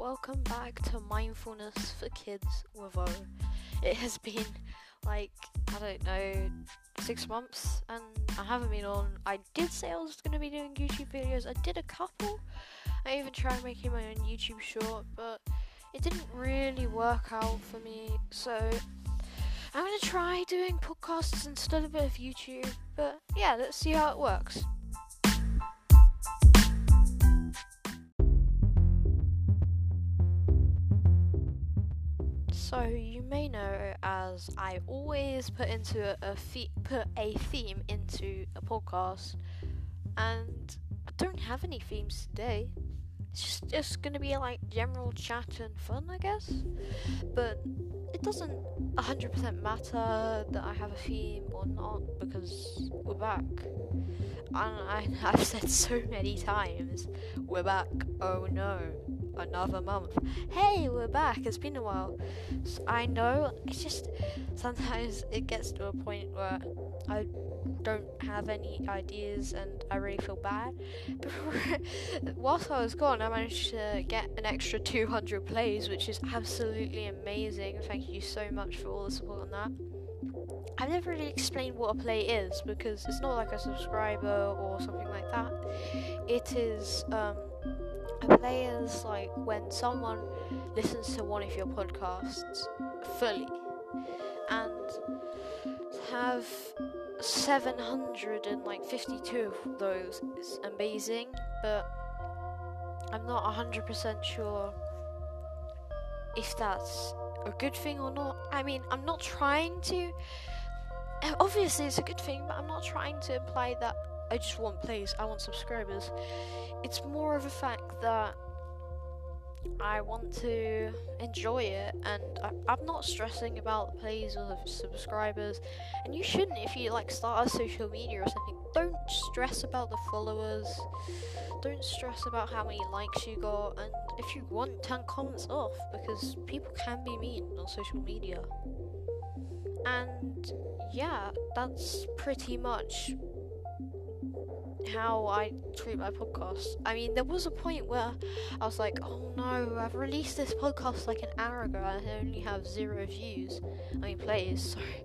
welcome back to Mindfulness for Kids with O. It has been I don't know, 6 months and I haven't been on. I did say I was going to be doing YouTube videos. I did a couple. I even tried making my own YouTube short, but it didn't really work out for me. So I'm going to try doing podcasts instead of a bit of YouTube. But yeah, let's see how it works. So you may know, as I always put a theme into a podcast, and I don't have any themes today. It's just gonna be like general chat and fun, I guess. But it doesn't 100% matter that I have a theme or not, because we're back. And I've said so many times, we're back. Oh no, another month. Hey, we're back. It's been a while. So I know, it's just sometimes it gets to a point where I don't have any ideas and I really feel bad. But whilst I was gone, I managed to get an extra 200 plays, which is absolutely amazing. Thank you so much for all the support on that. I've never really explained what a play is, because it's not like a subscriber or something like that. It is, a play is like when someone listens to one of your podcasts fully, and to have 752 of those is amazing, but I'm not 100% sure if that's a good thing or not. I mean, I'm not trying to. Obviously, it's a good thing, but I'm not trying to imply that I just want plays, I want subscribers. It's more of a fact that I want to enjoy it, and I'm not stressing about the plays or the subscribers. And you shouldn't if you start a social media or something. Don't stress about the followers. Don't stress about how many likes you got. And if you want, turn comments off, because people can be mean on social media. And yeah, that's pretty much how I treat my podcast. I mean, there was a point where I was like, oh no, I've released this podcast like an hour ago and I only have 0 views. Plays, sorry.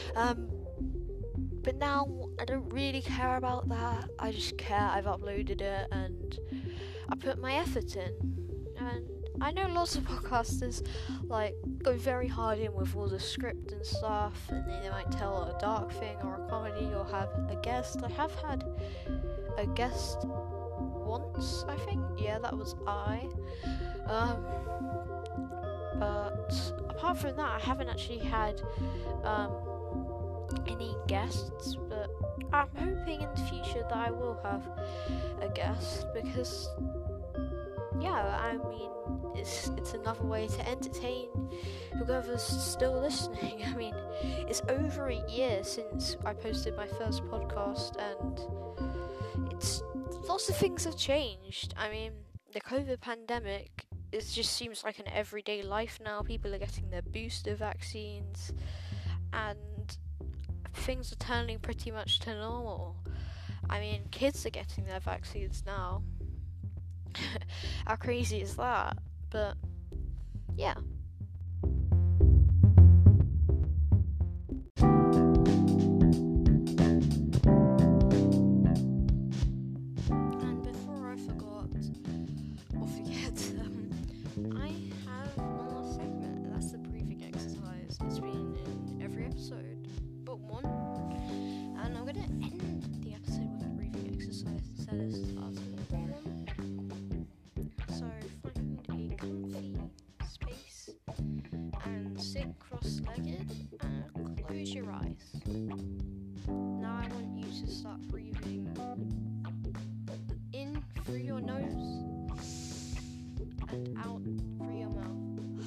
But now I don't really care about that. I just care I've uploaded it and I put my effort in. And I know lots of podcasters go very hard in with all the script and stuff, and they might tell a dark thing or a comedy or have a guest. I have had a guest once, I think. Yeah, that was I. But apart from that, I haven't actually had any guests, but I'm hoping in the future that I will have a guest, because it's another way to entertain whoever's still listening. It's over a year since I posted my first podcast, and lots of things have changed. The COVID pandemic, it just seems like an everyday life now. People are getting their booster vaccines, and things are turning pretty much to normal. Kids are getting their vaccines now. How crazy is that? But yeah. And before I forget, I have one last segment. That's the breathing exercise. It's been in every episode but one, and I'm gonna end the episode with a breathing exercise instead of starting every one. So find a comfy space and sit cross-legged and close your eyes. Now I want you to start breathing in through your nose and out through your mouth.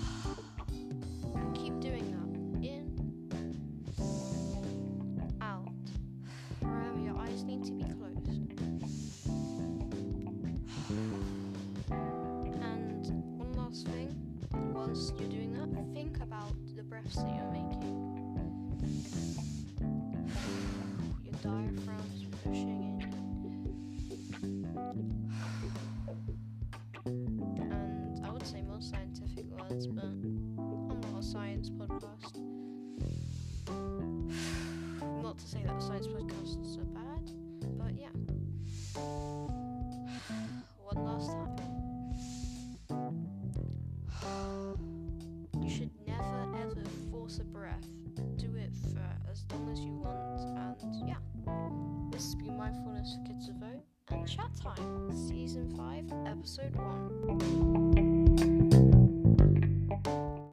Keep doing that. In, out. Remember, your eyes need to be closed. Thing, whilst you're doing that, think about the breaths that you're making. Your diaphragm's pushing in, and I would say most words, but I'm not a science podcast. Not to say that the science podcasts are bad, but yeah. One last time. You should never ever force a breath. Do it for as long as you want, and yeah. This has been Mindfulness for Kids to Vote and Chat Time, Season 5, Episode 1.